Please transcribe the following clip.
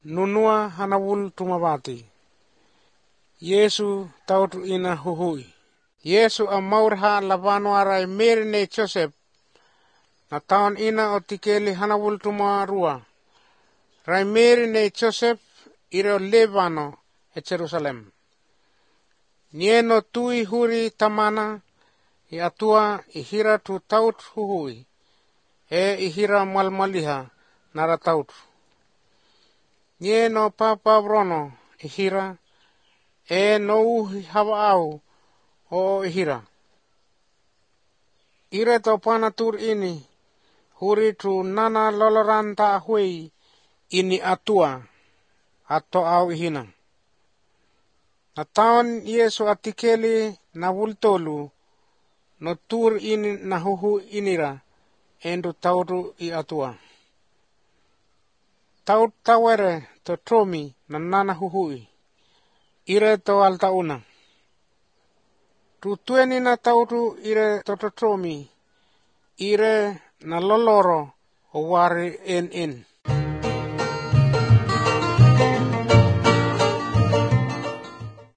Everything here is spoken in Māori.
nunua hanawul tumabati. Yesu tautu ina huhui. Yesu amaurha labano arai merine Joseph. Na taon ina otikeli hanawul tumarua. Rai merine Joseph iro Lebano e Jerusalem. Nieno tui huri tamana i atua i hira tu taut huhui. E i hira malmaliha nara taut. Nieno papa brono i hira. E no uhi hawa au o i hira. Ire to pana tur ini. Huri tu nana loloranta hui ini atua. Ato au ihina. Na taon Yesu atikeli na wultolu. No tur ini na huhu inira. Endu tautu i atua. Taut tawere to tromi na nana huhui. Ire to altauna. Tu tueni na tautu ire to tromi. Ire na loloro o wari en.